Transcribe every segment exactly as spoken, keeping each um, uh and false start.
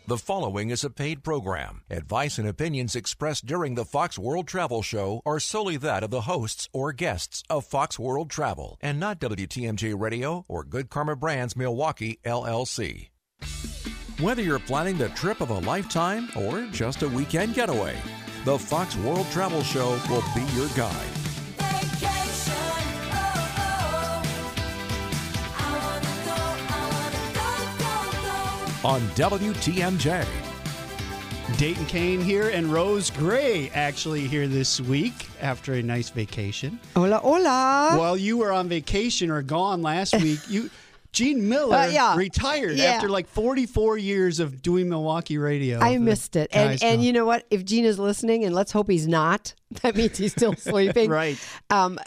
The following is a paid program. Advice and opinions expressed during the Fox World Travel Show are solely that of the hosts or guests of Fox World Travel and not W T M J Radio or Good Karma Brands Milwaukee, L L C. Whether you're planning the trip of a lifetime or just a weekend getaway, the Fox World Travel Show will be your guide. On W T M J. Dayton Kane here and Rose Gray actually here this week after a nice vacation. Hola, hola. While you were on vacation or gone last week, you Gene Miller uh, yeah. retired yeah. after like forty-four years of doing Milwaukee radio. I missed it. And and you know what? If Gene is listening, and let's hope he's not, that means he's still sleeping. Right. Um,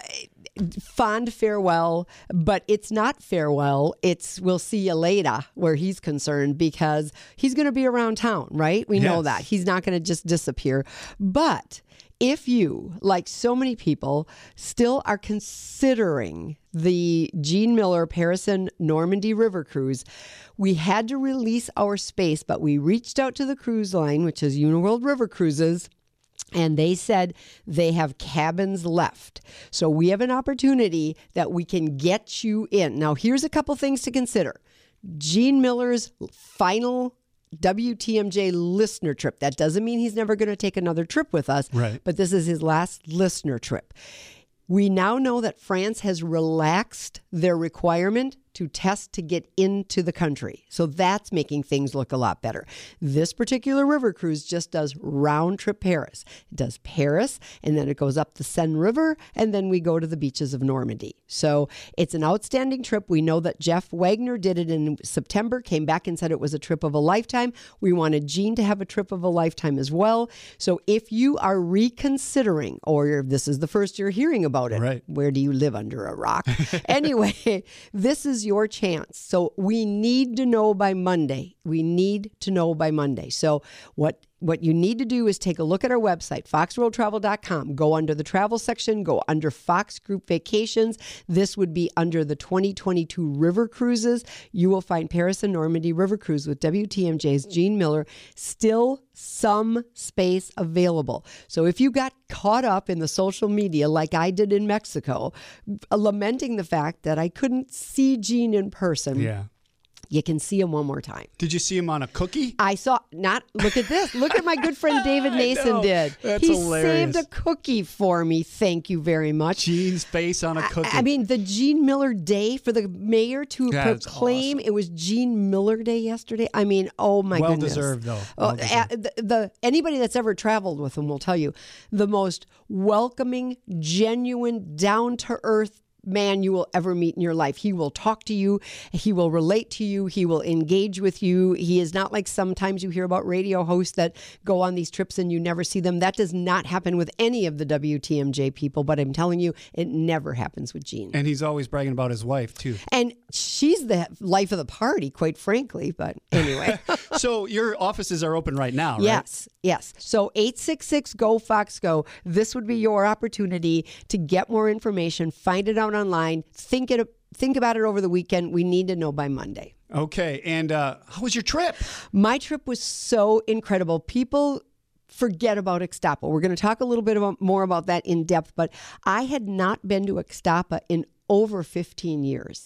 fond farewell, but it's not farewell. It's we'll see you later where he's concerned, because he's going to be around town, right? We know yes. that. He's not going to just disappear. But if you, like so many people, still are considering the Gene Miller Parison Normandy River Cruise, we had to release our space, but we reached out to the cruise line, which is Uniworld River Cruises, and they said they have cabins left. So we have an opportunity that we can get you in. Now, here's a couple things to consider. Gene Miller's final W T M J listener trip. That doesn't mean he's never going to take another trip with us, right. But this is his last listener trip. We now know that France has relaxed their requirement to test to get into the country. So that's making things look a lot better. This particular river cruise just does round trip Paris. It does Paris, and then it goes up the Seine River, and then we go to the beaches of Normandy. So it's an outstanding trip. We know that Jeff Wagner did it in September, came back and said it was a trip of a lifetime. We wanted Gene to have a trip of a lifetime as well. So if you are reconsidering, or this is the first you're hearing about it, right. Where do you live, under a rock? Anyway, this is your chance. So we need to know by Monday. We need to know by Monday. So what What you need to do is take a look at our website, fox world travel dot com. Go under the travel section, go under Fox Group Vacations. This would be under the twenty twenty-two River Cruises. You will find Paris and Normandy River Cruise with W T M J's Gene Miller. Still some space available. So if you got caught up in the social media like I did in Mexico, lamenting the fact that I couldn't see Gene in person, yeah. you can see him one more time. Did you see him on a cookie? I saw, not, look at this. Look at my good friend David Mason did. That's he hilarious. saved a cookie for me. Thank you very much. Gene's face on a cookie. I, I mean, the Gene Miller Day for the mayor to That's proclaim awesome. It was Gene Miller Day yesterday. I mean, oh my well goodness. Deserved, though. Oh, well deserved. uh, the, the anybody that's ever traveled with him will tell you the most welcoming, genuine, down-to-earth man you will ever meet in your life. He will talk to you. He will relate to you. He will engage with you. He is not like sometimes you hear about radio hosts that go on these trips and you never see them. That does not happen with any of the W T M J people, but I'm telling you, it never happens with Gene. And he's always bragging about his wife, too. And she's the life of the party, quite frankly. But anyway. So your offices are open right now, right? Yes, yes. So eight six six, G O, Fox, Go. This would be your opportunity to get more information, find it out online, think it, think about it over the weekend. We need to know by Monday. Okay. And uh, how was your trip? My trip was so incredible. People forget about Ixtapa. We're going to talk a little bit about, more about that in depth, but I had not been to Ixtapa in over fifteen years.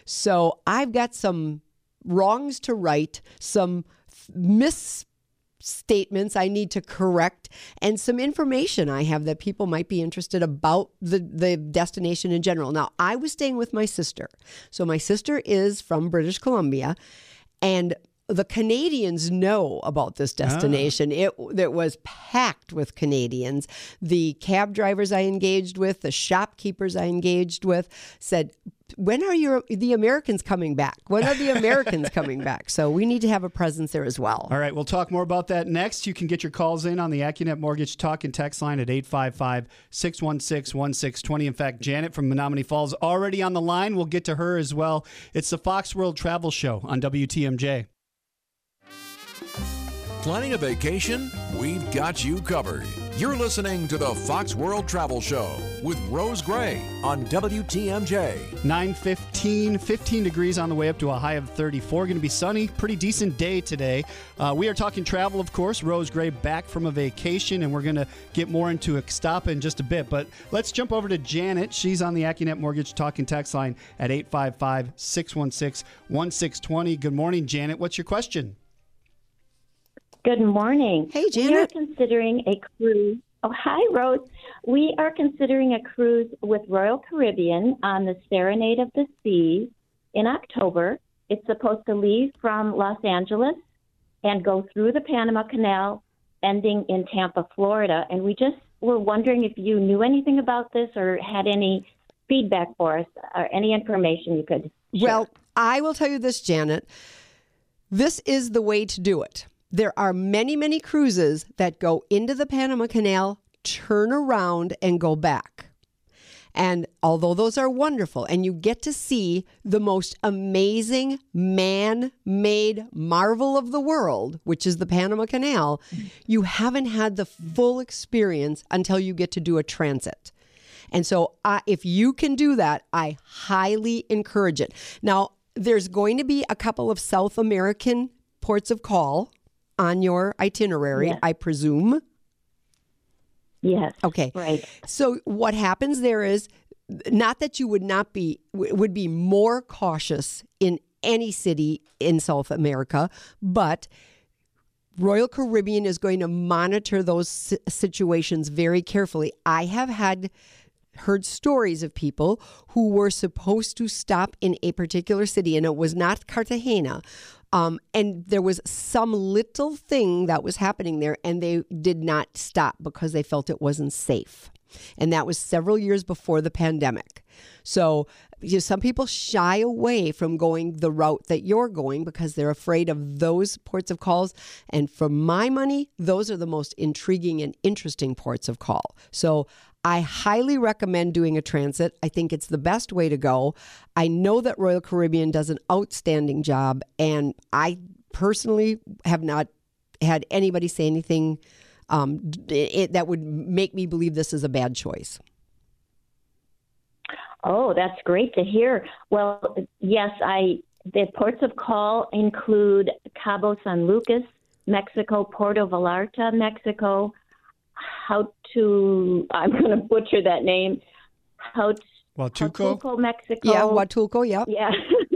So I've got some wrongs to right, some mis statements I need to correct, and some information I have that people might be interested about the, the destination in general. Now, I was staying with my sister. So my sister is from British Columbia, and the Canadians know about this destination. Ah. It, it was packed with Canadians. The cab drivers I engaged with, the shopkeepers I engaged with said, when are your the Americans coming back? When are the Americans coming back? So we need to have a presence there as well. All right, we'll talk more about that next. You can get your calls in on the AccuNet Mortgage Talk and Text line at eight five five, six one six, one six two zero. In fact, Janet from Menominee Falls already on the line. We'll get to her as well. It's the Fox World Travel Show on W T M J. Planning a vacation? We've got you covered. You're listening to the Fox World Travel Show with Rose Gray on W T M J. nine fifteen, fifteen degrees on the way up to a high of thirty-four. Going to be sunny. Pretty decent day today. Uh, we are talking travel, of course. Rose Gray back from a vacation, and we're going to get more into Ixtapa in just a bit. But let's jump over to Janet. She's on the AccuNet Mortgage Talk and Text line at eight five five, six one six, one six two zero. Good morning, Janet. What's your question? Good morning. Hey, Janet. We are considering a cruise. Oh, hi, Rose. We are considering a cruise with Royal Caribbean on the Serenade of the Seas in October. It's supposed to leave from Los Angeles and go through the Panama Canal, ending in Tampa, Florida. And we just were wondering if you knew anything about this or had any feedback for us or any information you could share. Well, I will tell you this, Janet. This is the way to do it. There are many, many cruises that go into the Panama Canal, turn around, and go back. And although those are wonderful, and you get to see the most amazing man-made marvel of the world, which is the Panama Canal, you haven't had the full experience until you get to do a transit. And so uh, if you can do that, I highly encourage it. Now, there's going to be a couple of South American ports of call on your itinerary, yes. I presume. Yes. Okay. Right. So what happens there is, not that you would not be, would be more cautious in any city in South America, but Royal Caribbean is going to monitor those situations very carefully. I have had heard stories of people who were supposed to stop in a particular city, and it was not Cartagena. Um, and there was some little thing that was happening there, and they did not stop because they felt it wasn't safe. And that was several years before the pandemic. So you know, some people shy away from going the route that you're going because they're afraid of those ports of calls. And for my money, those are the most intriguing and interesting ports of call. So I highly recommend doing a transit. I think it's the best way to go. I know that Royal Caribbean does an outstanding job, and I personally have not had anybody say anything um, it, that would make me believe this is a bad choice. Oh, that's great to hear. Well, yes, I the ports of call include Cabo San Lucas, Mexico, Puerto Vallarta, Mexico, how to, I'm going to butcher that name, how Huatulco? Huatulco, Mexico. Yeah, Huatulco, yeah. Yeah.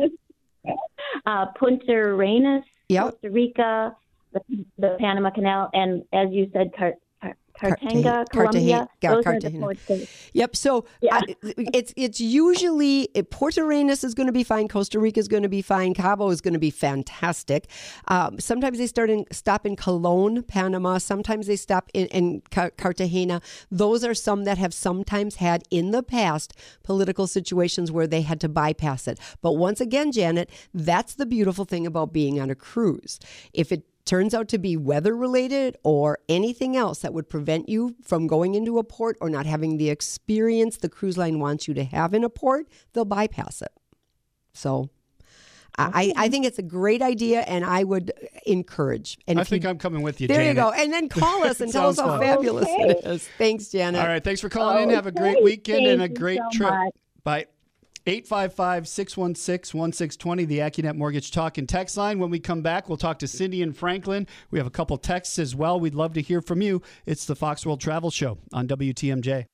uh, Punta Arenas, yep. Costa Rica, the, the Panama Canal, and as you said, Car- Car- Cartagena, Colombia. Those Cartagena. are the ports. Yep. So yeah. I, it's it's usually Puerto Arenas is going to be fine. Costa Rica is going to be fine. Cabo is going to be fantastic. Um, sometimes they start in, stop in Colón, Panama. Sometimes they stop in, in Car- Cartagena. Those are some that have sometimes had in the past political situations where they had to bypass it. But once again, Janet, that's the beautiful thing about being on a cruise. If it turns out to be weather related or anything else that would prevent you from going into a port or not having the experience the cruise line wants you to have in a port, they'll bypass it. So I, I think it's a great idea, and I would encourage. And I think you, I'm coming with you, there Janet. There you go. And then call us and tell us how fun. fabulous Okay. it is. Thanks, Janet. All right. Thanks for calling Oh, in. Have a great great. weekend and a Thank you great so trip. much. Bye. eight five five, six one six, one six two zero, the AccuNet Mortgage Talk and Text line. When we come back, we'll talk to Cindy and Franklin. We have a couple texts as well. We'd love to hear from you. It's the Fox World Travel Show on W T M J.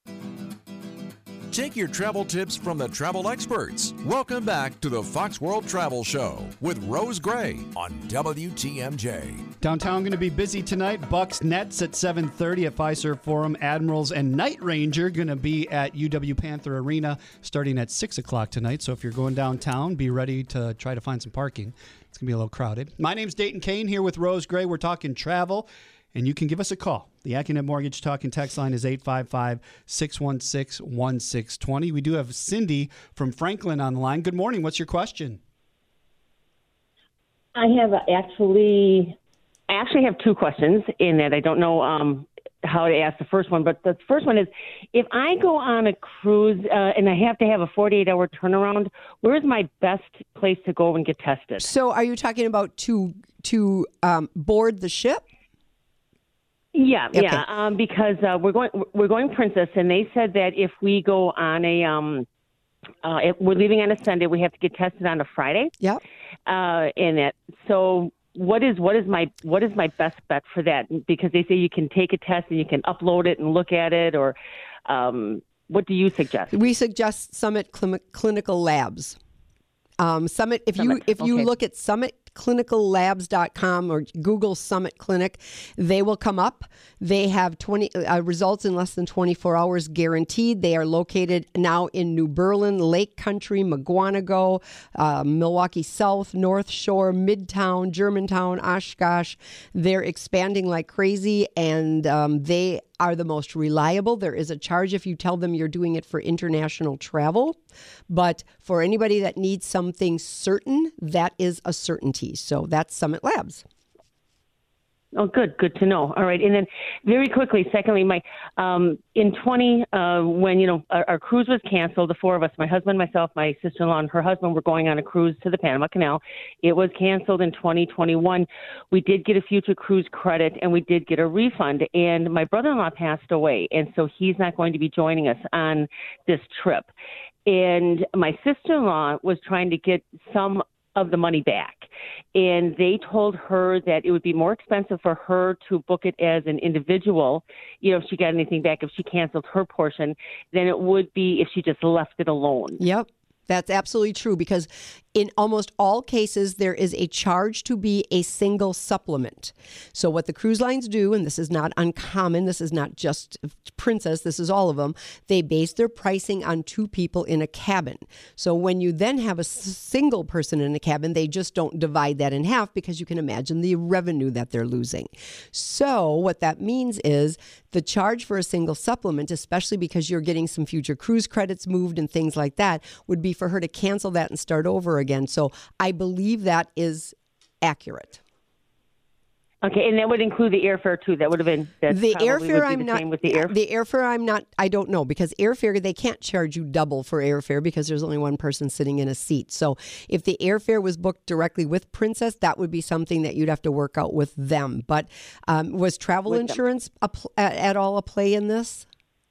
Take your travel tips from the travel experts. Welcome back to the Fox World Travel Show with Rose Gray on W T M J. Downtown going to be busy tonight. Bucks Nets at seven thirty at Fiserv Forum. Admirals and Night Ranger going to be at U W Panther Arena starting at six o'clock tonight. So if you're going downtown, be ready to try to find some parking. It's going to be a little crowded. My name's Dayton Kane here with Rose Gray. We're talking travel, and you can give us a call. The AccuNet Mortgage Talk and Text line is eight five five, six one six, one six two zero. We do have Cindy from Franklin on the line. Good morning. What's your question? I have actually, I actually have two questions in that I don't know um, how to ask the first one, but the first one is, if I go on a cruise uh, and I have to have a forty-eight hour turnaround, where's my best place to go and get tested? So are you talking about to to um, board the ship? Yeah, Okay. yeah. Um, because uh, we're going we're going Princess, and they said that if we go on a um, uh, if we're leaving on a Sunday, we have to get tested on a Friday. Yep. Uh, in it, so. What is what is my what is my best bet for that? Because they say you can take a test and you can upload it and look at it, or um, what do you suggest? We suggest Summit Clim- Clinical Labs. Um, Summit. If Summit, you if you okay. look at summit clinical labs dot com or Google Summit Clinic, they will come up. They have twenty uh, results in less than twenty-four hours guaranteed. They are located now in New Berlin, Lake Country, McGuanago, uh, Milwaukee South, North Shore, Midtown, Germantown, Oshkosh. They're expanding like crazy, and um, they are the most reliable. There is a charge if you tell them you're doing it for international travel. But for anybody that needs something certain, that is a certainty. So that's Summit Labs. Oh, good, good to know. All right, and then very quickly, secondly, my um, in twenty uh, when you know our, our cruise was canceled, the four of us, my husband, myself, my sister-in-law, and her husband, were going on a cruise to the Panama Canal. It was canceled in twenty twenty-one. We did get a future cruise credit, and we did get a refund. And my brother-in-law passed away, and so he's not going to be joining us on this trip. And my sister-in-law was trying to get some of the money back. And they told her that it would be more expensive for her to book it as an individual, you know, if she got anything back, if she canceled her portion, than it would be if she just left it alone. Yep. That's absolutely true, because in almost all cases, there is a charge to be a single supplement. So what the cruise lines do, and this is not uncommon, this is not just Princess, this is all of them, they base their pricing on two people in a cabin. So when you then have a single person in a cabin, they just don't divide that in half, because you can imagine the revenue that they're losing. So what that means is the charge for a single supplement, especially because you're getting some future cruise credits moved and things like that, would be for her to cancel that and start over again. So I believe that is accurate. Okay, and that would include the airfare too. That would have been that's The probably airfare. would be I'm the not. same with the air. The airfare. I'm not. I don't know, because airfare, they can't charge you double for airfare because there's only one person sitting in a seat. So if the airfare was booked directly with Princess, that would be something that you'd have to work out with them. But um, was travel With insurance a pl- at, at all a play in this?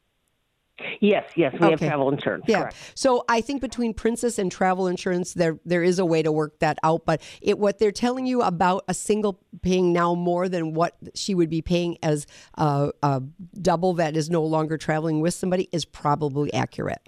Yes, yes, we have Okay. travel insurance. Yeah. Correct. So I think between Princess and travel insurance, there there is a way to work that out. But it what they're telling you about a single paying now more than what she would be paying as a, a double that is no longer traveling with somebody is probably accurate.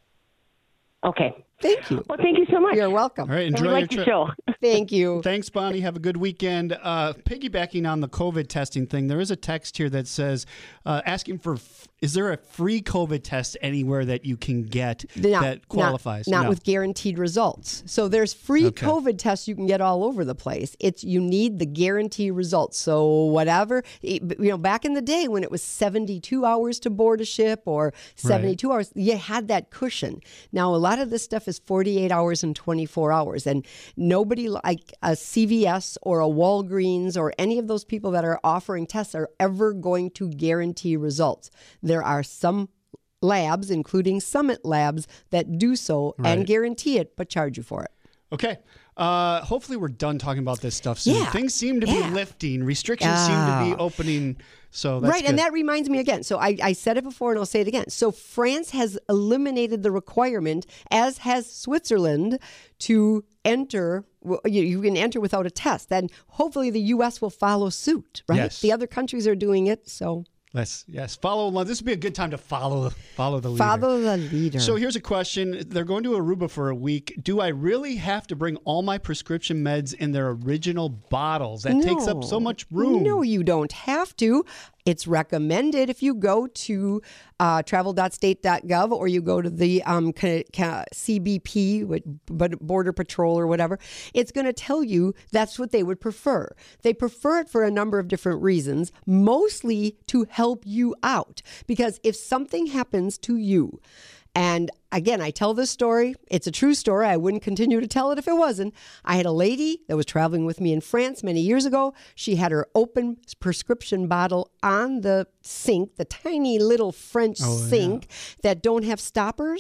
Okay. Thank you. Well, thank you so much. You're welcome. All right, And enjoy we your like the trip. show. Thank you. Thanks, Bonnie. Have a good weekend. Uh, piggybacking on the COVID testing thing, there is a text here that says, uh, asking for, f- is there a free COVID test anywhere that you can get Not- that qualifies? Not, not No. with guaranteed results. So there's free Okay. COVID tests you can get all over the place. It's you need the guarantee results. So whatever, it- you know, back in the day when it was seventy-two hours to board a ship or seventy-two hours, you had that cushion. Now a lot of this stuff is forty-eight hours and twenty-four hours, and nobody like a C V S or a Walgreens or any of those people that are offering tests are ever going to guarantee results. There are some labs, including Summit Labs, that do so Right. and guarantee it, but charge you for it. Okay. Uh, hopefully we're done talking about this stuff soon. Yeah. Things seem to Yeah. be lifting. Restrictions seem to be Yeah. opening. So that's right, good. and that reminds me again. So I, I said it before and I'll say it again. So France has eliminated the requirement, as has Switzerland, to enter. well, You, you can enter without a test. Then hopefully the U S will follow suit, right? Yes. The other countries are doing it, so Let's, yes, follow along. This would be a good time to follow follow the leader. follow the leader. So here's a question. They're going to Aruba for a week. Do I really have to bring all my prescription meds in their original bottles? That takes up so much room. No, you don't have to. It's recommended if you go to uh, travel dot state dot gov or you go to the um, ca- ca- C B P, with- but Border Patrol or whatever. It's going to tell you that's what they would prefer. They prefer it for a number of different reasons, mostly to help you out. Because if something happens to you, and again, I tell this story. It's a true story. I wouldn't continue to tell it if it wasn't. I had a lady that was traveling with me in France many years ago. She had her open prescription bottle on the sink, the tiny little French Oh, yeah. sink that don't have stoppers.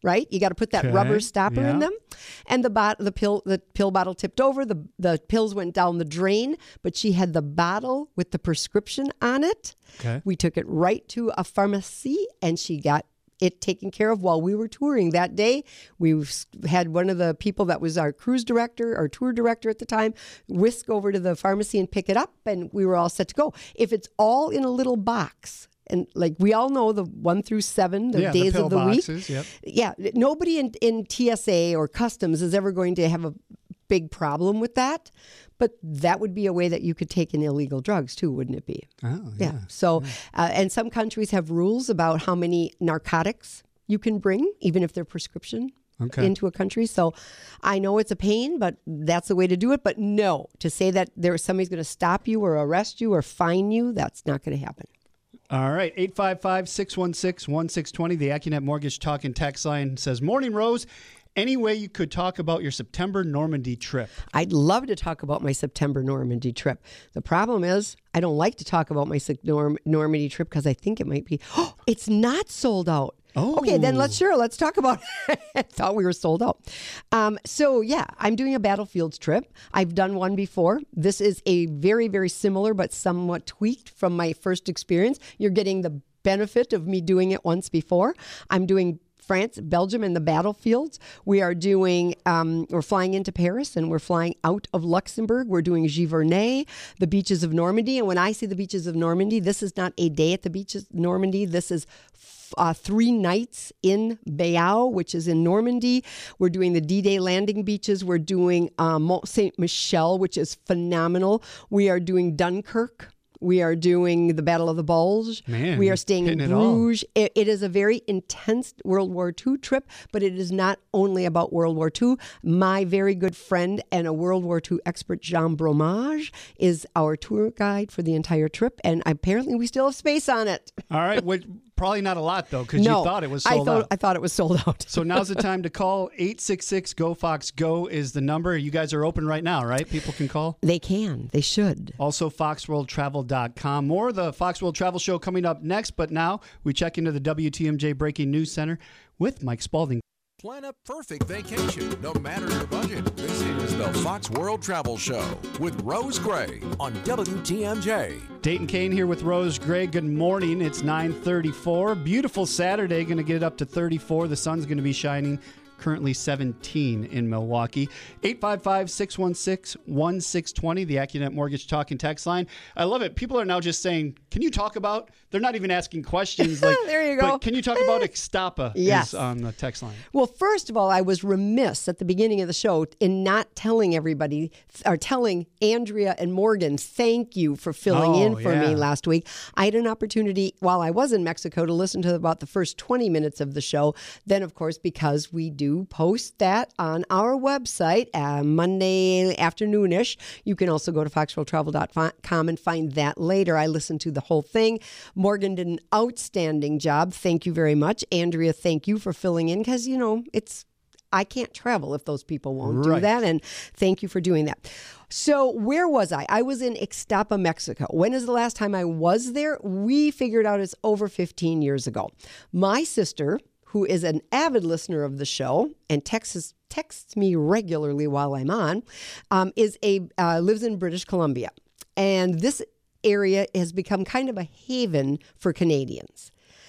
right? You got to put that Okay, rubber stopper yeah. in them. And the bot- the pill the pill bottle tipped over, the the pills went down the drain, but she had the bottle with the prescription on it. Okay. We took it right to a pharmacy and she got it taken care of while we were touring that day. We had one of the people that was our cruise director, our tour director at the time, whisk over to the pharmacy and pick it up, and we were all set to go. If it's all in a little box, and like we all know the one through seven, the Yeah, the days pill of the boxes, week. yep. Yeah, nobody in, in T S A or customs is ever going to have a big problem with that. But that would be a way that you could take in illegal drugs too, wouldn't it be? Oh, yeah. Yeah. So, uh, and some countries have rules about how many narcotics you can bring, even if they're prescription, Okay. into a country. So I know it's a pain, but that's the way to do it. But no, to say that there somebody's going to stop you or arrest you or fine you, that's not going to happen. All right, eight five five, six one six, one six two zero. The AccuNet Mortgage Talk and Text line says, Morning, Rose. Any way you could talk about your September Normandy trip? I'd love to talk about my September Normandy trip. The problem is I don't like to talk about my Sep- Norm- Normandy trip because I think it might be, oh, it's not sold out. Oh. Okay, then let's sure, let's talk about it. I thought we were sold out. Um, so yeah, I'm doing a battlefields trip. I've done one before. This is a very, very similar but somewhat tweaked from my first experience. You're getting the benefit of me doing it once before. I'm doing France, Belgium, and the battlefields. We are doing, um, we're flying into Paris and we're flying out of Luxembourg. We're doing Giverny, the beaches of Normandy. And when I say the beaches of Normandy, this is not a day at the beaches of Normandy. This is Uh, three nights in Bayeux, which is in Normandy. We're doing the D-Day landing beaches. We're doing uh, Mont Saint-Michel, which is phenomenal. We are doing Dunkirk. We are doing the Battle of the Bulge. Man, we are staying in hitting it all. Bruges. It, it is a very intense World War Two trip, but it is not only about World War Two. My very good friend and a World War Two expert, Jean Bromage, is our tour guide for the entire trip, and apparently we still have space on it. All right, which, probably not a lot, though, because No, you thought it was I sold thought, out. I thought it was sold out. So now's the time to call. eight six six, G O, Fox, GO is the number. You guys are open right now, right? People can call. They can. They should. Also, fox world travel dot com. More of the Fox World Travel Show coming up next, but now we check into the W T M J Breaking News Center with Mike Spalding. Plan a perfect vacation, no matter your budget. This is the Fox World Travel Show with Rose Gray on W T M J. Dayton Kane here with Rose Gray. Good morning. It's nine thirty-four. Beautiful Saturday. Going to get it up to thirty-four. The sun's going to be shining. Currently seventeen in Milwaukee. eight five five, six one six, one six two zero, the AccuNet Mortgage Talk and Text line. I love it. People are now just saying, can you talk about, they're not even asking questions. Like, There you go. But can you talk about Ixtapa Yes. is on the text line. Well, first of all, I was remiss at the beginning of the show in not telling everybody, or telling Andrea and Morgan, thank you for filling Oh, in for me yeah. last week. I had an opportunity while I was in Mexico to listen to about the first twenty minutes of the show. Then, of course, because we do post that on our website uh, Monday afternoonish, you can also go to fox world travel dot com and find that later. I listened to the whole thing. Morgan did an outstanding job. Thank you very much. Andrea, thank you for filling in because, you know, it's I can't travel if those people won't do Right. that. And thank you for doing that. So where was I? I was in Ixtapa, Mexico. When is the last time I was there? We figured out it's over fifteen years ago. My sister, who is an avid listener of the show and texts texts me regularly while I'm on, um, is a uh, lives in British Columbia. And this area has become kind of a haven for Canadians.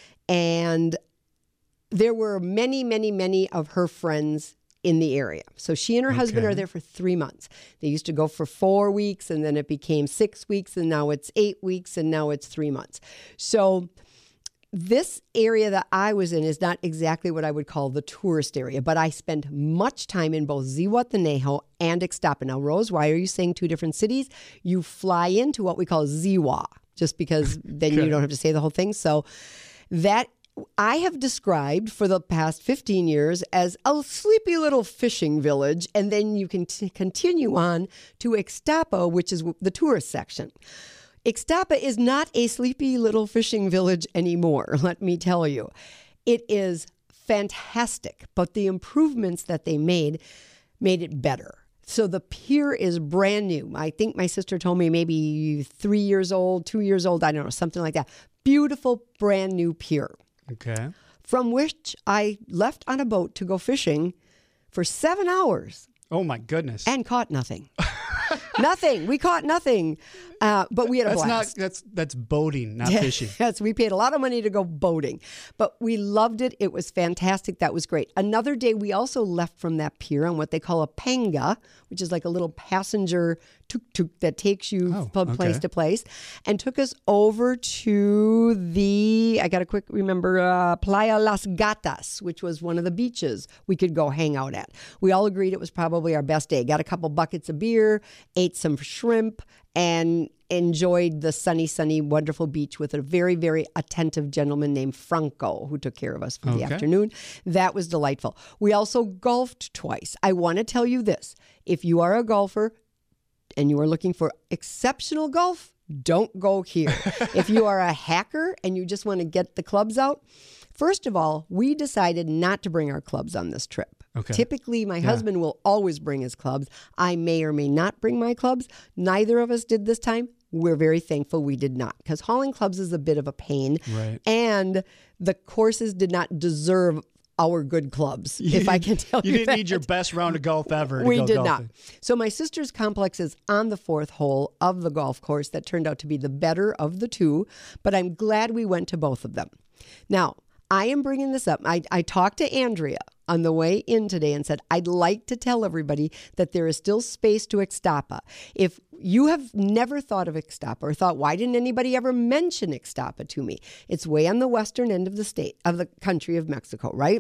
And there were many, many, many of her friends in the area. So she and her husband Okay. are there for three months. They used to go for four weeks and then it became six weeks and now it's eight weeks and now it's three months. So this area that I was in is not exactly what I would call the tourist area, but I spent much time in both Zihuatanejo and Ixtapa. Now, Rose, why are you saying two different cities? You fly into what we call Ziwa, just because then you don't have to say the whole thing. So that I have described for the past fifteen years as a sleepy little fishing village, and then you can t- continue on to Ixtapa, which is the tourist section. Ixtapa is not a sleepy little fishing village anymore, let me tell you. It is fantastic, but the improvements that they made made it better. So the pier is brand new. I think my sister told me maybe three years old, two years old, I don't know, something like that. Beautiful, brand new pier. Okay. from which I left on a boat to go fishing for seven hours. Oh, my goodness. And caught nothing. Nothing. We caught nothing. Uh, but we had a that's blast. Not, that's that's boating, not fishing. Yes, we paid a lot of money to go boating. But we loved it. It was fantastic. That was great. Another day, we also left from that pier on what they call a panga, which is like a little passenger tuk-tuk that takes you Oh, from okay. place to place, and took us over to the, I got to quick remember, uh, Playa Las Gatas, which was one of the beaches we could go hang out at. We all agreed it was probably our best day. Got a couple buckets of beer, ate some shrimp, and enjoyed the sunny, sunny, wonderful beach with a very, very attentive gentleman named Franco who took care of us for the Okay. afternoon. That was delightful. We also golfed twice. I want to tell you this. If you are a golfer and you are looking for exceptional golf, don't go here. If you are a hacker and you just want to get the clubs out, first of all, we decided not to bring our clubs on this trip. Okay. Typically, my husband will always bring his clubs. I may or may not bring my clubs. Neither of us did this time. We're very thankful we did not, because hauling clubs is a bit of a pain. Right. And the courses did not deserve our good clubs, if I can tell you You didn't that. need your best round of golf ever to We go did golfing. not. So my sister's complex is on the fourth hole of the golf course that turned out to be the better of the two, but I'm glad we went to both of them. Now, I am bringing this up. I, I talked to Andrea on the way in today and said, I'd like to tell everybody that there is still space to Ixtapa. If you have never thought of Ixtapa or thought, why didn't anybody ever mention Ixtapa to me? It's way on the western end of the state, of the country of Mexico, right?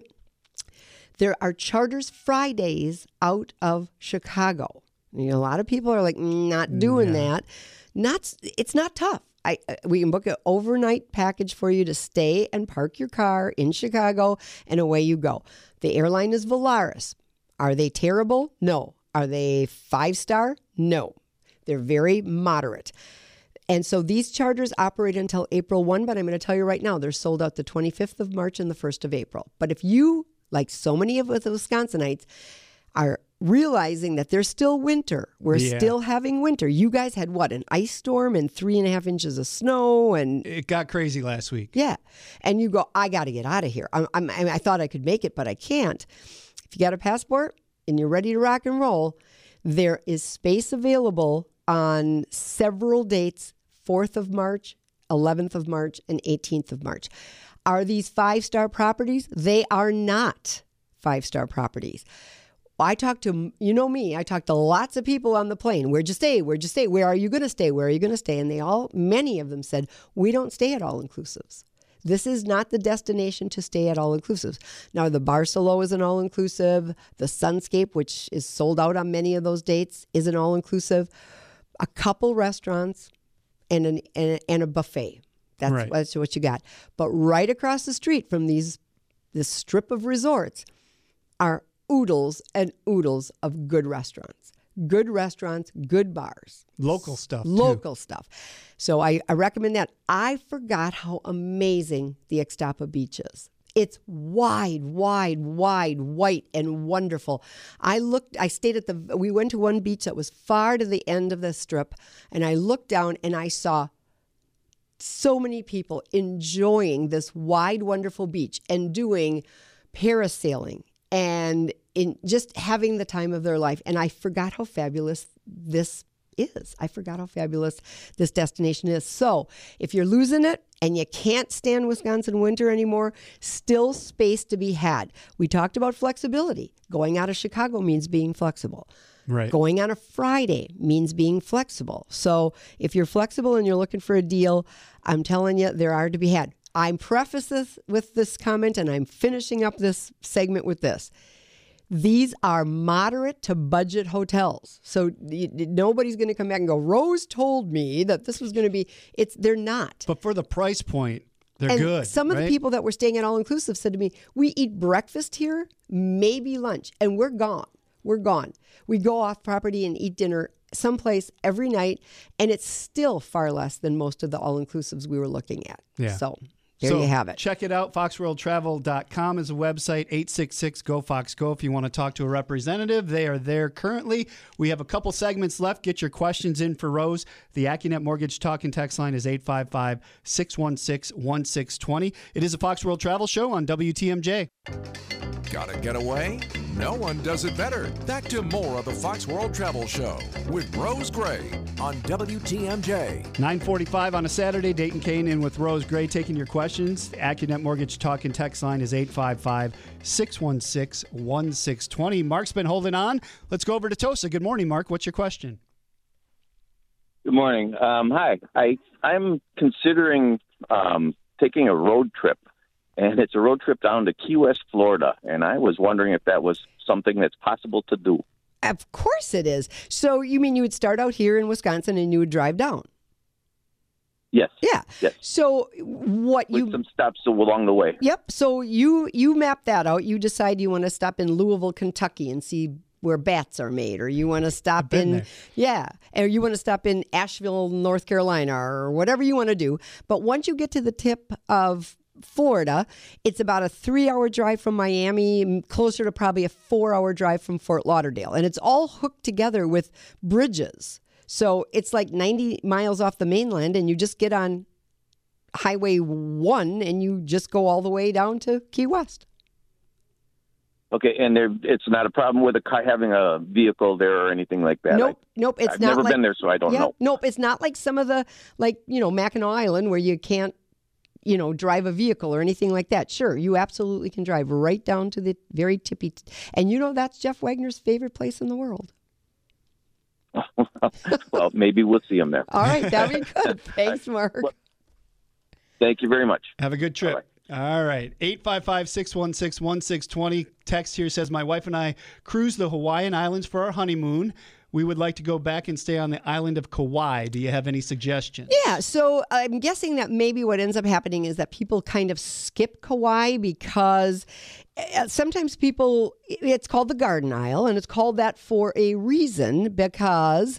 There are charters Fridays out of Chicago. You know, a lot of people are like, "Mm, not doing that. Not, it's not tough. I, we can book an overnight package for you to stay and park your car in Chicago, and away you go. The airline is Volaris. Are they terrible? No. Are they five-star? No. They're very moderate. And so these charters operate until April first, but I'm going to tell you right now, they're sold out the twenty-fifth of March and the first of April. But if you, like so many of us Wisconsinites, are realizing that there's still winter. We're Yeah. still having winter. You guys had what, an ice storm and three and a half inches of snow, and It got crazy last week. yeah, and you go, I got to get out of here. I'm, I'm, I thought I could make it, but I can't. If you got a passport and you're ready to rock and roll, there is space available on several dates: fourth of March, eleventh of March, and eighteenth of March. Are these five-star properties? They are not five-star properties. I talked to, you know me, I talked to lots of people on the plane. Where'd you stay? Where'd you stay? Where are you going to stay? Where are you going to stay? And they all, many of them said, we don't stay at all-inclusives. This is not the destination to stay at all-inclusives. Now, the Barcelo is an all-inclusive. The Sunscape, which is sold out on many of those dates, is an all-inclusive. A couple restaurants and, an, and, and a buffet. That's, Right. that's what you got. But right across the street from these, this strip of resorts are oodles and oodles of good restaurants. Good restaurants, good bars. Local stuff, too. Local stuff. So I, I recommend that. I forgot how amazing the Ixtapa Beach is. It's wide, wide, wide, white, and wonderful. I looked, I stayed at the, we went to one beach that was far to the end of the strip, and I looked down and I saw so many people enjoying this wide, wonderful beach and doing parasailing and in just having the time of their life. And I forgot how fabulous this is. I forgot how fabulous this destination is. So if you're losing it and you can't stand Wisconsin winter anymore, still space to be had. We talked about flexibility. Going out of Chicago means being flexible. Right. Going on a Friday means being flexible. So if you're flexible and you're looking for a deal, I'm telling you, there are to be had. I'm preface this with this comment, and I'm finishing up this segment with this. These are moderate to budget hotels. So y- nobody's going to come back and go, Rose told me that this was going to be, it's, they're not. But for the price point, they're And good. some of right? the people that were staying at All Inclusive said to me, we eat breakfast here, maybe lunch, and we're gone. We're gone. We go off property and eat dinner someplace every night, and it's still far less than most of the All Inclusives we were looking at. Yeah. So There so you have it. Check it out. fox world travel dot com is a website. eight six six, G O, Fox, Go if you want to talk to a representative. They are there currently. We have a couple segments left. Get your questions in for Rose. The AccuNet Mortgage Talk and Text line is eight five five, six one six, one six two zero. It is a Fox World Travel Show on W T M J. Gotta get away? No one does it better. Back to more of the Fox World Travel Show with Rose Gray on W T M J. nine forty-five on a Saturday. Dayton Kane in with Rose Gray taking your questions. The AccuNet Mortgage Talk and Text line is eight five five, six one six, one six two zero. Mark's been holding on. Let's go over to Tosa. Good morning, Mark. What's your question? Good morning. Um, hi. I, I'm considering um, taking a road trip, and it's a road trip down to Key West, Florida, and I was wondering if that was something that's possible to do. Of course it is. So you mean you would start out here in Wisconsin and you would drive down? Yes. Yeah. Yes. So what With you some stops along the way. Yep. So you you map that out. You decide you want to stop in Louisville, Kentucky and see where bats are made, or you want to stop been in there. yeah, or you want to stop in Asheville, North Carolina, or whatever you want to do. But once you get to the tip of Florida, it's about a three-hour drive from Miami, closer to probably a four-hour drive from Fort Lauderdale. And it's all hooked together with bridges. So it's like ninety miles off the mainland, and you just get on Highway one, and you just go all the way down to Key West. Okay, and there, it's not a problem with a car having a vehicle there or anything like that. Nope, I, nope. It's I've not never like, been there, so I don't yeah, know. Nope, it's not like some of the, like, you know, Mackinac Island where you can't, you know, drive a vehicle or anything like that. Sure, you absolutely can drive right down to the very tippy. T- and you know, that's Jeff Wagner's favorite place in the world. Well, maybe we'll see him there. All right, that'd be good. Thanks, Mark. Well, thank you very much. Have a good trip. All right. All right. eight five five, six one six, one six two zero. Text here says, my wife and I cruised the Hawaiian Islands for our honeymoon. We would like to go back and stay on the island of Kauai. Do you have any suggestions? Yeah, so I'm guessing that maybe what ends up happening is that people kind of skip Kauai because uh, sometimes people, it's called the Garden Isle, and it's called that for a reason because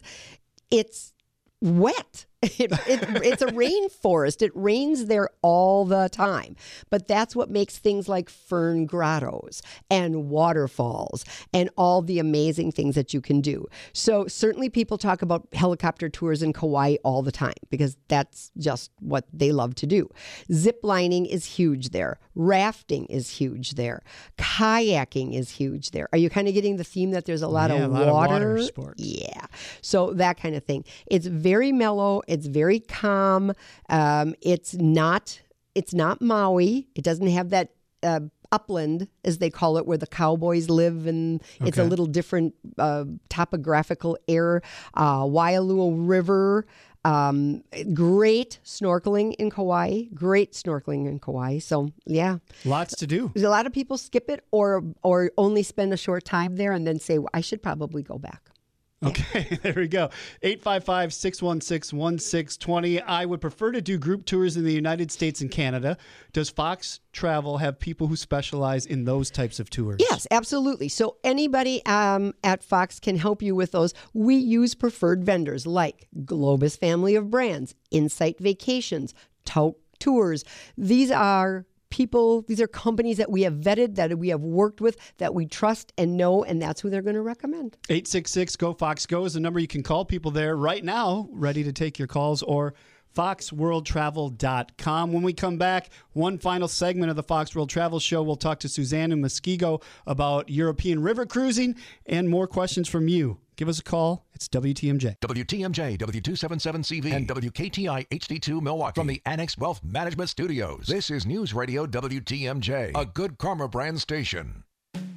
it's wet. It, it, it's a rainforest. It rains there all the time. But that's what makes things like fern grottos and waterfalls and all the amazing things that you can do. So certainly people talk about helicopter tours in Kauai all the time because that's just what they love to do. Zip lining is huge there. Rafting is huge there. Kayaking is huge there. Are you kind of getting the theme that there's a lot, Yeah, of, a lot water? of water sports. Yeah. So that kind of thing. It's very mellow. It's very calm. Um, it's not. It's not Maui. It doesn't have that uh, upland, as they call it, where the cowboys live, and it's a Okay. little different uh, topographical air. Uh, Waialua River. Um, great snorkeling in Kauai. Great snorkeling in Kauai. So yeah, Lots to do. a lot of people skip it or or only spend a short time there and then say, well, I should probably go back. Okay, there we go. eight five five, six one six, one six two zero. I would prefer to do group tours in the United States and Canada. Does Fox Travel have people who specialize in those types of tours? Yes, absolutely. So anybody um, at Fox can help you with those. We use preferred vendors like Globus Family of Brands, Insight Vacations, Tote Tours. These are people, these are companies that we have vetted, that we have worked with, that we trust and know, and that's who they're going to recommend. eight six six, G O, Fox, Go is the number you can call people there right now, ready to take your calls, or fox world travel dot com. When we come back, one final segment of the Fox World Travel Show, we'll talk to Suzanne in Muskego about European river cruising and more questions from you. Give us a call. It's W T M J. W T M J, W two seventy-seven C V, and W K T I H D two Milwaukee. From the Annex Wealth Management Studios, this is News Radio W T M J, a Good Karma brand station.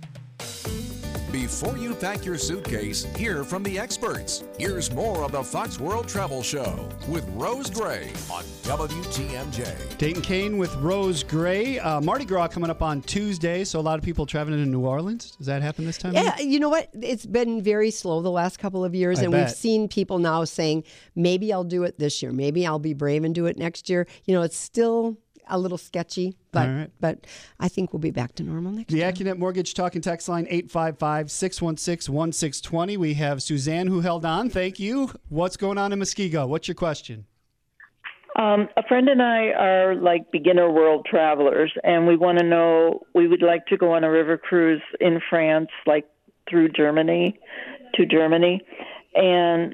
Before you pack your suitcase, hear from the experts. Here's more of the Fox World Travel Show with Rose Gray on W T M J. Dayton Kane with Rose Gray. Uh, Mardi Gras coming up on Tuesday, so a lot of people traveling to New Orleans. Does that happen this time? Yeah, you know what? It's been very slow the last couple of years, I and bet. we've seen people now saying, maybe I'll do it this year. Maybe I'll be brave and do it next year. You know, it's still a little sketchy, but All right. but I think we'll be back to normal next The year. AccuNet Mortgage Talk and Text line eight five five, six one six, one six two zero. We have Suzanne who held on. Thank you. What's going on in Muskego? What's your question? Um, a friend and I are like beginner world travelers, and we want to know, we would like to go on a river cruise in France, like through Germany, to Germany. And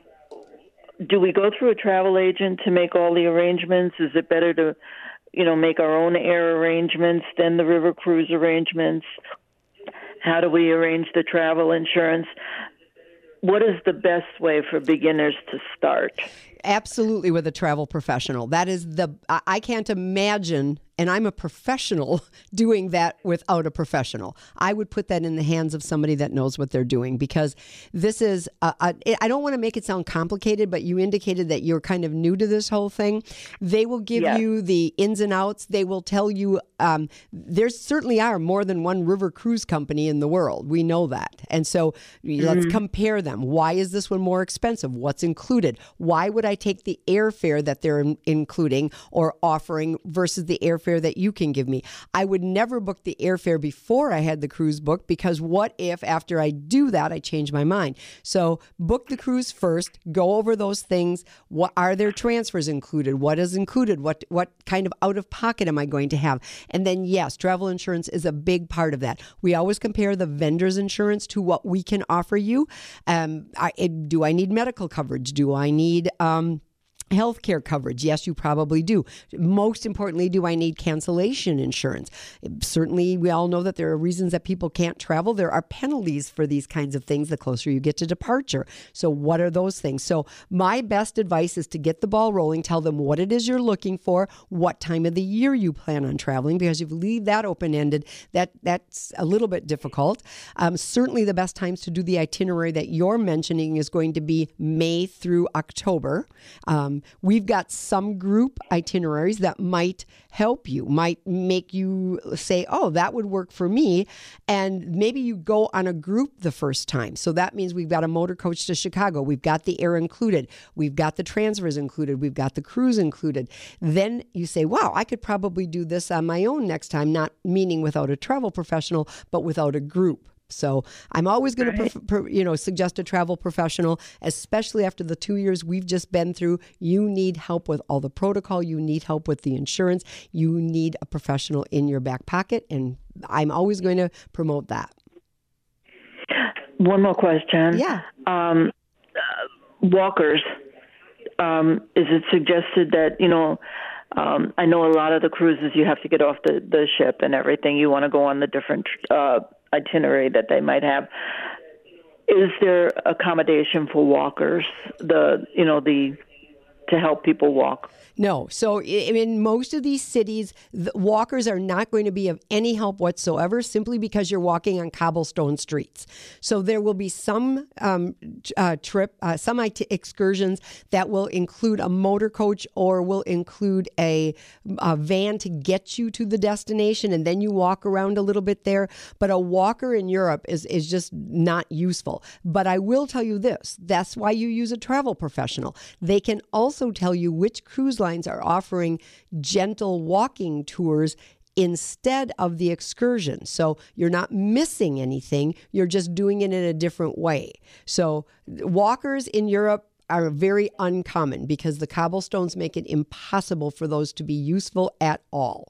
do we go through a travel agent to make all the arrangements? Is it better to, you know, make our own air arrangements than the river cruise arrangements? How do we arrange the travel insurance? What is the best way for beginners to start? Absolutely, with a travel professional. That is the, I can't imagine, and I'm a professional, doing that without a professional. I would put that in the hands of somebody that knows what they're doing, because this is, a, a, I don't want to make it sound complicated, but you indicated that you're kind of new to this whole thing. They will give Yes. you the ins and outs. They will tell you, um, there certainly are more than one river cruise company in the world. We know that. And so mm-hmm. let's compare them. Why is this one more expensive? What's included? Why would I take the airfare that they're in- including or offering versus the airfare that you can give me? I would never book the airfare before I had the cruise booked, because what if after I do that, I change my mind? So book the cruise first, go over those things. What are there transfers included? What is included? What, what kind of out of pocket am I going to have? And then yes, travel insurance is a big part of that. We always compare the vendor's insurance to what we can offer you. Um, I, do I need medical coverage? Do I need, um, healthcare coverage? Yes, you probably do. Most importantly, do I need cancellation insurance? Certainly, we all know that there are reasons that people can't travel. There are penalties for these kinds of things the closer you get to departure. So what are those things? So my best advice is to get the ball rolling. Tell them what it is you're looking for, what time of the year you plan on traveling, because if you leave that open-ended, that that's a little bit difficult. Um, certainly the best times to do the itinerary that you're mentioning is going to be May through October. Um, We've got some group itineraries that might help you, might make you say, oh, that would work for me. And maybe you go on a group the first time. So that means we've got a motor coach to Chicago. We've got the air included. We've got the transfers included. We've got the cruise included. Then you say, wow, I could probably do this on my own next time, not meaning without a travel professional, but without a group. So I'm always going right. to, pref- you know, suggest a travel professional, especially after the two years we've just been through. You need help with all the protocol. You need help with the insurance. You need a professional in your back pocket, and I'm always going to promote that. One more question. Yeah. Um, uh, walkers. Um, is it suggested that, you know, um, I know a lot of the cruises you have to get off the, the ship and everything. You want to go on the different uh itinerary that they might have. Is there accommodation for walkers, the, you know, the, to help people walk? No. So in most of these cities, the walkers are not going to be of any help whatsoever, simply because you're walking on cobblestone streets. So there will be some um, uh, trip, uh, some it- excursions that will include a motor coach or will include a, a van to get you to the destination, and then you walk around a little bit there. But a walker in Europe is, is just not useful. But I will tell you this, that's why you use a travel professional. They can also tell you which cruise lines are offering gentle walking tours instead of the excursion. So you're not missing anything. You're just doing it in a different way. So walkers in Europe are very uncommon because the cobblestones make it impossible for those to be useful at all.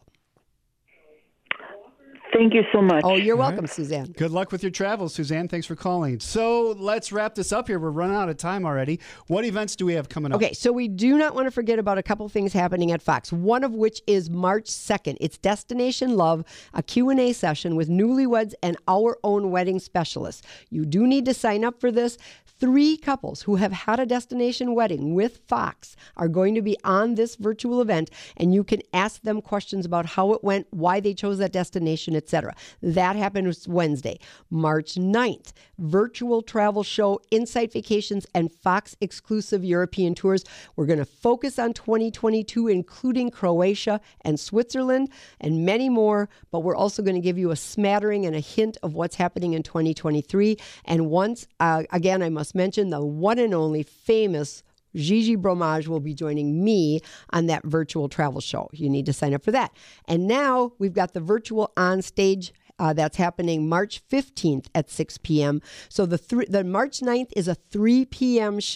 Thank you so much. Oh, you're welcome, right. Suzanne. Good luck with your travels, Suzanne. Thanks for calling. So let's wrap this up here. We're running out of time already. What events do we have coming up? Okay, so we do not want to forget about a couple things happening at Fox, one of which is March second. It's Destination Love, a Q and A session with newlyweds and our own wedding specialists. You do need to sign up for this. Three couples who have had a destination wedding with Fox are going to be on this virtual event, and you can ask them questions about how it went, why they chose that destination, et cetera. That happens Wednesday, March ninth. Virtual travel show, Insight Vacations, and Fox exclusive European tours. We're going to focus on twenty twenty-two, including Croatia and Switzerland and many more, but we're also going to give you a smattering and a hint of what's happening in twenty twenty-three. And once, uh, again, I must mention the one and only famous Gigi Bromage will be joining me on that virtual travel show. You need to sign up for that. And now we've got the virtual on stage Uh, that's happening March fifteenth at six p.m. So the th- the March ninth is a three p.m. show.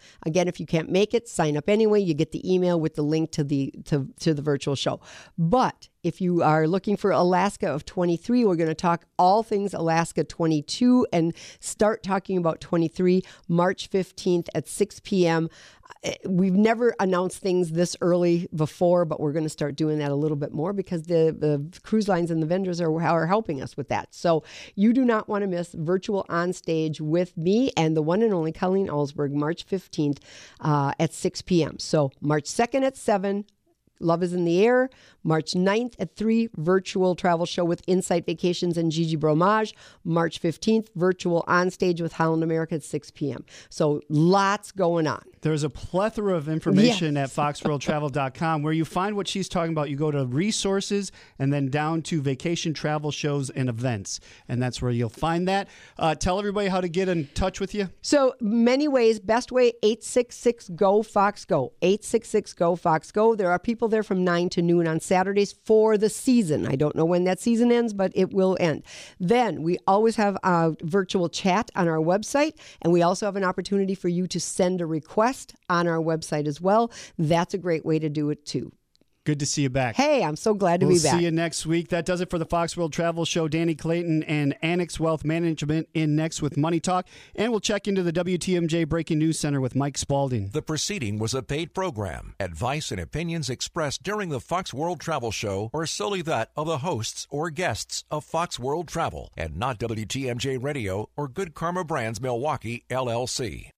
Again, if you can't make it, sign up anyway. You get the email with the link to the to, to the virtual show. But if you are looking for Alaska of twenty-three, we're going to talk all things Alaska twenty-two and start talking about twenty-three March fifteenth at six p.m. We've never announced things this early before, but we're going to start doing that a little bit more because the, the cruise lines and the vendors are, are helping us with that. So you do not want to miss Virtual On Stage with me and the one and only Colleen Ellsberg, March fifteenth uh, at six p.m. So March second at seven, Love is in the Air. March ninth at three, virtual travel show with Insight Vacations and Gigi Bromage. March fifteenth, virtual on stage with Holland America at six p.m. So lots going on. There's a plethora of information Yes. at fox world travel dot com where you find what she's talking about. You go to resources and then down to vacation travel shows and events. And that's where you'll find that. Uh, tell everybody how to get in touch with you. So many ways. Best way, eight six six, G O, Fox, Go. eight six six, G O, Fox, Go. There are people there from nine to noon on Saturdays for the season. I don't know when that season ends, but it will end. Then we always have a virtual chat on our website, and we also have an opportunity for you to send a request on our website as well. That's a great way to do it too. Good to see you back. Hey, I'm so glad to we'll be back. see you next week. That does it for the Fox World Travel Show. Danny Clayton and Annex Wealth Management in next with Money Talk. And we'll check into the W T M J Breaking News Center with Mike Spalding. The proceeding was a paid program. Advice and opinions expressed during the Fox World Travel Show are solely that of the hosts or guests of Fox World Travel and not W T M J Radio or Good Karma Brands Milwaukee, L L C.